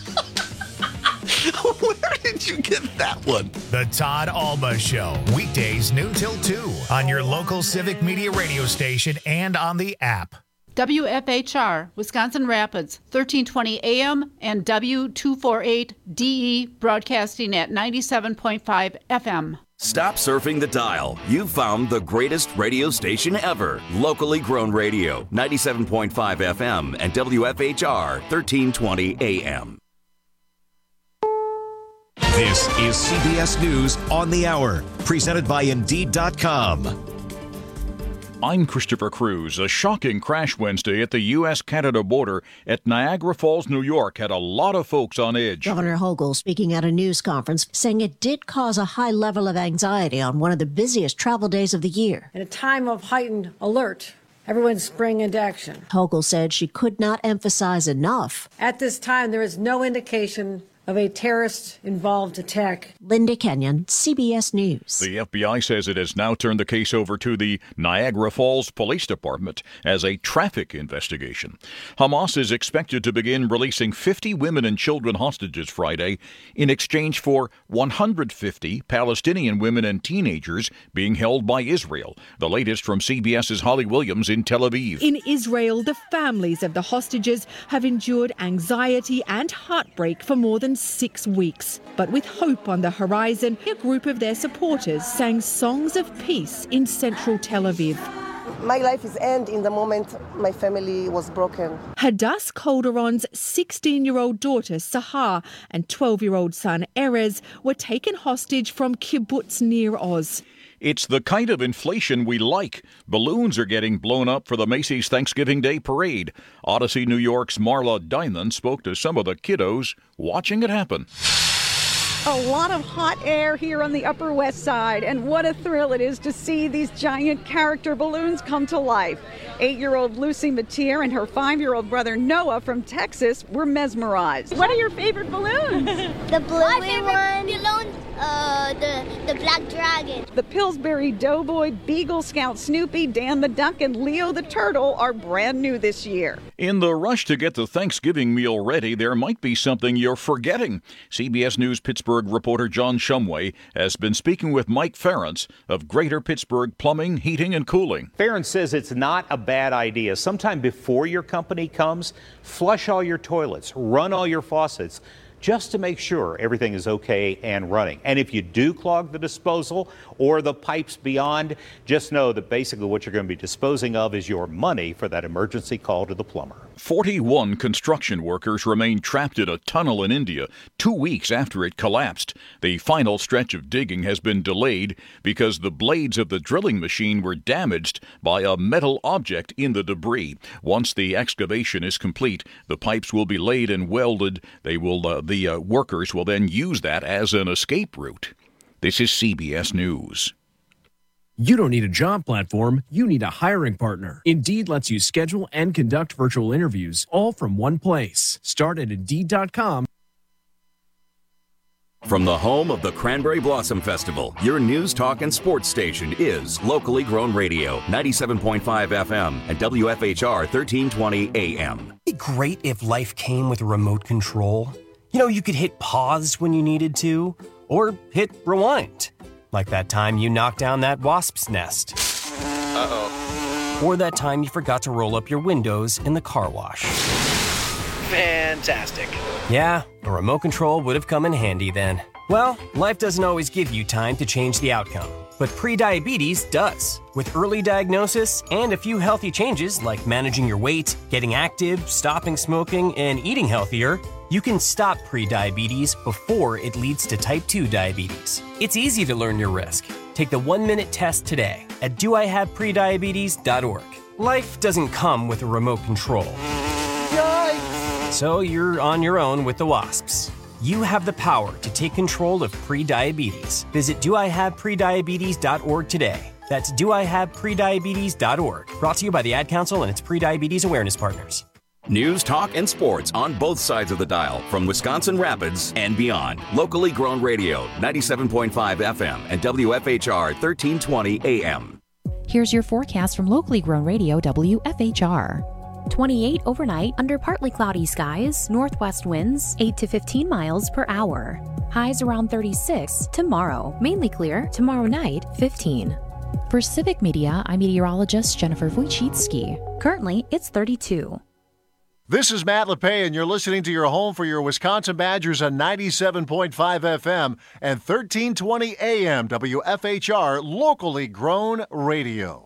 Where did you get that one? The Todd Alba Show. Weekdays noon till 2 on your local Civic Media radio station and on the app. WFHR, Wisconsin Rapids, 1320 AM and W248DE, broadcasting at 97.5 FM. Stop surfing the dial. You've found the greatest radio station ever. Locally grown radio, 97.5 FM and WFHR, 1320 AM. This is CBS News on the Hour, presented by Indeed.com. I'm Christopher Cruz. A shocking crash Wednesday at the U.S.-Canada border at Niagara Falls, New York, had a lot of folks on edge. Governor Hochul speaking at a news conference, saying it did cause a high level of anxiety on one of the busiest travel days of the year. In a time of heightened alert, everyone sprang into action. Hochul said she could not emphasize enough. At this time, there is no indication of a terrorist-involved attack. Linda Kenyon, CBS News. The FBI says it has now turned the case over to the Niagara Falls Police Department as a traffic investigation. Hamas is expected to begin releasing 50 women and children hostages Friday in exchange for 150 Palestinian women and teenagers being held by Israel. The latest from CBS's Holly Williams in Tel Aviv. In Israel, the families of the hostages have endured anxiety and heartbreak for more than 6 weeks. But with hope on the horizon, a group of their supporters sang songs of peace in central Tel Aviv. My life is end in the moment my family was broken. Hadass Calderon's 16-year-old daughter, Sahar, and 12-year-old son, Erez, were taken hostage from kibbutz Nir Oz. It's the kind of inflation we like. Balloons are getting blown up for the Macy's Thanksgiving Day Parade. Odyssey New York's Marla Diamond spoke to some of the kiddos watching it happen. A lot of hot air here on the Upper West Side, and what a thrill it is to see these giant character balloons come to life. 8-year-old Lucy Matier and her 5-year-old brother Noah from Texas were mesmerized. What are your favorite balloons? The blue one, the black dragon. The Pillsbury Doughboy, Beagle Scout Snoopy, Dan the Duck, and Leo the Turtle are brand new this year. In the rush to get the Thanksgiving meal ready, there might be something you're forgetting. CBS News Pittsburgh reporter John Shumway has been speaking with Mike Ferentz of Greater Pittsburgh Plumbing, Heating, and Cooling. Ferentz says it's not a bad idea. Sometime before your company comes, flush all your toilets, run all your faucets, just to make sure everything is okay and running. And if you do clog the disposal or the pipes beyond, just know that basically what you're going to be disposing of is your money for that emergency call to the plumber. 41 construction workers remain trapped in a tunnel in India 2 weeks after it collapsed. The final stretch of digging has been delayed because the blades of the drilling machine were damaged by a metal object in the debris. Once the excavation is complete, the pipes will be laid and welded. The workers will then use that as an escape route. This is CBS News. You don't need a job platform, you need a hiring partner. Indeed lets you schedule and conduct virtual interviews all from one place. Start at Indeed.com. From the home of the Cranberry Blossom Festival, your news, talk, and sports station is Locally Grown Radio, 97.5 FM and WFHR 1320 AM. It'd be great if life came with a remote control. You know, you could hit pause when you needed to, or hit rewind. Like that time you knocked down that wasp's nest. Uh-oh. Or that time you forgot to roll up your windows in the car wash. Fantastic. Yeah, a remote control would have come in handy then. Well, life doesn't always give you time to change the outcome, but prediabetes does. With early diagnosis and a few healthy changes like managing your weight, getting active, stopping smoking, and eating healthier, you can stop prediabetes before it leads to type 2 diabetes. It's easy to learn your risk. Take the 1-minute test today at doihaveprediabetes.org. Life doesn't come with a remote control. Yikes! So you're on your own with the wasps. You have the power to take control of prediabetes. Visit doihaveprediabetes.org today. That's doihaveprediabetes.org. Brought to you by the Ad Council and its Prediabetes Awareness Partners. News, talk, and sports on both sides of the dial from Wisconsin Rapids and beyond. Locally Grown Radio, 97.5 FM and WFHR 1320 AM. Here's your forecast from Locally Grown Radio, WFHR. 28 overnight under partly cloudy skies, northwest winds 8 to 15 miles per hour. Highs around 36 tomorrow, mainly clear. Tomorrow night, 15. For Civic Media, I'm meteorologist Jennifer Wojcicki. Currently, it's 32. This is Matt LePay, and you're listening to your home for your Wisconsin Badgers on 97.5 FM and 1320 AM WFHR, Locally Grown Radio.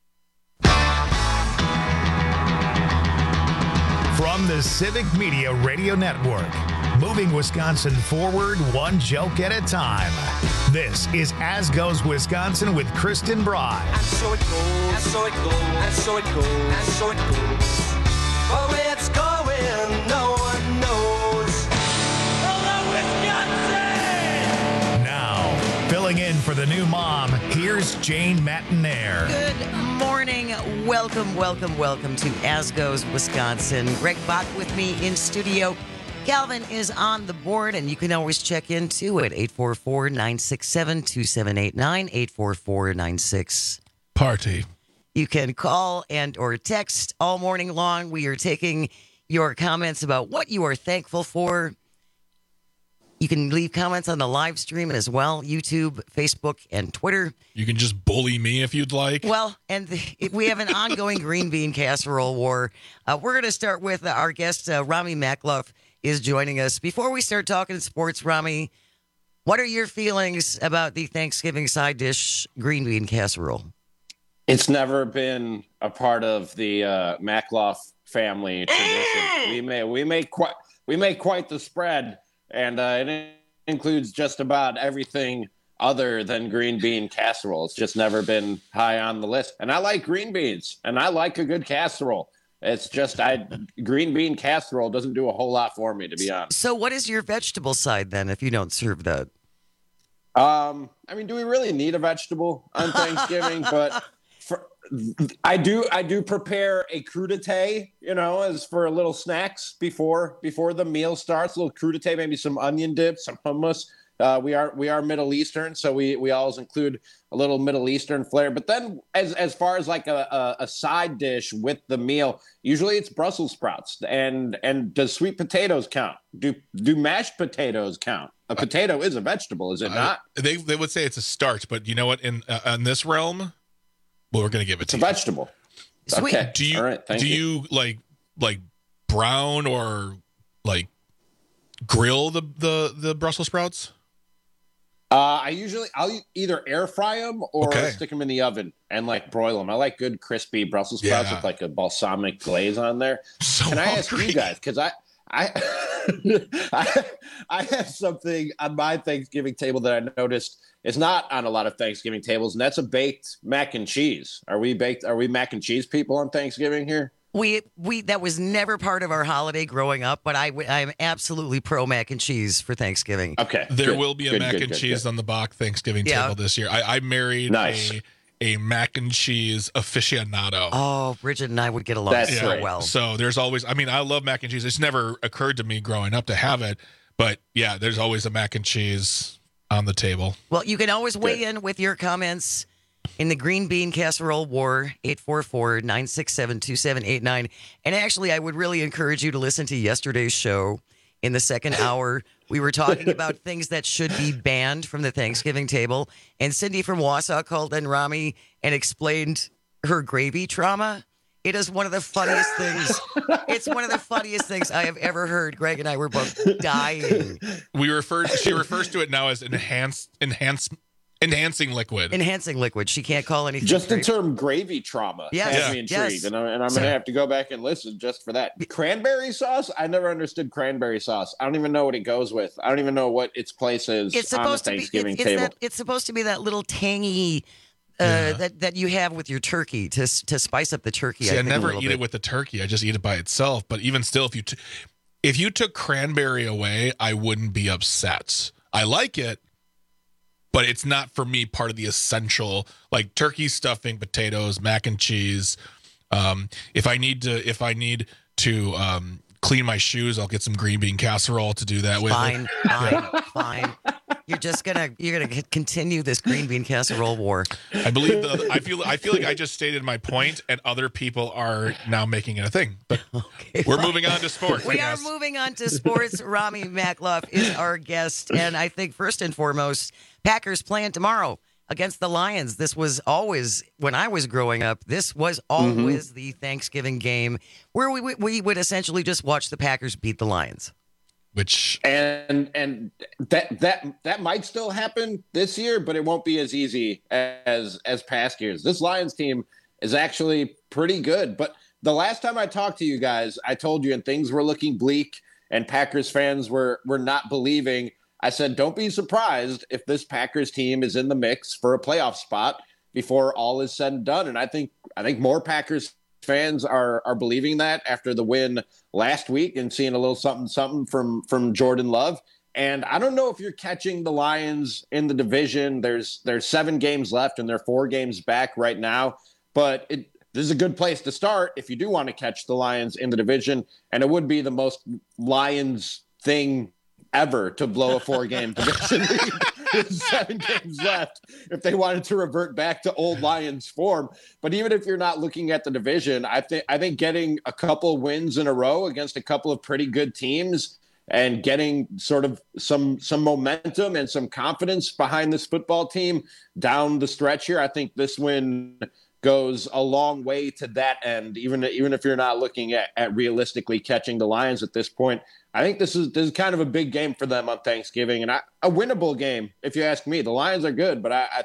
From the Civic Media Radio Network, moving Wisconsin forward one joke at a time. This is As Goes Wisconsin with Kristen Bry. And so it goes, and so it goes, and so it goes, and so it goes. But where it's going, no one knows. Hello, Wisconsin! Now, filling in for the new mom, here's Jane Matinaire. Good morning. Welcome to As Goes Wisconsin. Greg Bach with me in studio. Calvin is on the board, and you can always check in too at 844-967-2789, 844-96. Party. You can call and or text all morning long. We are taking your comments about what you are thankful for. You can leave comments on the live stream as well, YouTube, Facebook, and Twitter. You can just bully me if you'd like. Well, and we have an ongoing green bean casserole war. We're going to start with our guest, Rami Makloff, is joining us. Before we start talking sports, Rami, what are your feelings about the Thanksgiving side dish, green bean casserole? It's never been a part of the Makloff family tradition. We make quite the spread, and it includes just about everything other than green bean casserole. It's just never been high on the list. And I like green beans, and I like a good casserole. It's just green bean casserole doesn't do a whole lot for me, to be honest. So what is your vegetable side then if you don't serve that? I mean, do we really need a vegetable on Thanksgiving? But I do prepare a crudité, as for a little snacks before the meal starts. A little crudité, maybe some onion dip, some hummus. We are Middle Eastern, so we always include a little Middle Eastern flair. But then, as far as like a side dish with the meal, usually it's Brussels sprouts. And does sweet potatoes count? Do mashed potatoes count? A potato is a vegetable, is it not? They would say it's a starch, but you know what? In this realm, well, we're going to give it to you. It's a vegetable. Sweet. Okay. Do you All right, thank you like brown or like grill the Brussels sprouts? I'll either air fry them or stick them in the oven and broil them. I like good crispy Brussels sprouts with like a balsamic glaze on there. Can I ask you guys? Because I have something on my Thanksgiving table that I noticed is not on a lot of Thanksgiving tables, and that's a baked mac and cheese. Are we mac and cheese people on Thanksgiving here? We that was never part of our holiday growing up, but I'm absolutely pro mac and cheese for Thanksgiving. Okay, there will be a mac and cheese on the Bach Thanksgiving table this year. I married a mac and cheese aficionado. Oh, Bridget and I would get along so well. So there's always, I love mac and cheese. It's never occurred to me growing up to have it, but yeah, there's always a mac and cheese on the table. Well, you can always weigh in with your comments in the Green Bean Casserole War, 844-967-2789. And actually, I would really encourage you to listen to yesterday's show. In the second hour, we were talking about things that should be banned from the Thanksgiving table. And Cindy from Wausau called in Rami and explained her gravy trauma. It is one of the funniest things. It's one of the funniest things I have ever heard. Greg and I were both dying. She refers to it now as enhancing liquid. Enhancing liquid. She can't call anything. Just the term gravy trauma has me intrigued, and I'm going to have to go back and listen just for that. Cranberry sauce? I never understood cranberry sauce. I don't even know what it goes with. I don't even know what its place is on the Thanksgiving table. It's supposed to be that little tangy that you have with your turkey to spice up the turkey. See, I never eat it with the turkey. I just eat it by itself. But even still, if you took cranberry away, I wouldn't be upset. I like it, but it's not for me part of the essential, like turkey stuffing, potatoes, mac and cheese. If I need to clean my shoes, I'll get some green bean casserole to do that with. Fine. You're gonna continue this green bean casserole war. I believe I feel like I just stated my point, and other people are now making it a thing. But we're moving on to sports. We are moving on to sports. Rami Makloff is our guest, and I think first and foremost, Packers playing tomorrow against the Lions. This was always, when I was growing up, this was always the Thanksgiving game where we would essentially just watch the Packers beat the Lions. And that might still happen this year, but it won't be as easy as past years. This Lions team is actually pretty good. But the last time I talked to you guys, I told you, and things were looking bleak, and Packers fans were not believing. I said, don't be surprised if this Packers team is in the mix for a playoff spot before all is said and done. And I think more Packers fans are believing that after the win last week and seeing a little something from Jordan Love. And I don't know if you're catching the Lions in the division. There's 7 games left and they're 4 games back right now. But this is a good place to start if you do want to catch the Lions in the division. And it would be the most Lions thing ever to blow a 4-game division lead with 7 games left if they wanted to revert back to old Lions form. But even if you're not looking at the division, I think getting a couple wins in a row against a couple of pretty good teams and getting sort of some momentum and some confidence behind this football team down the stretch here, I think this win goes a long way to that end, even if you're not looking at realistically catching the Lions at this point. I think this is kind of a big game for them on Thanksgiving, and a winnable game, if you ask me. The Lions are good, but I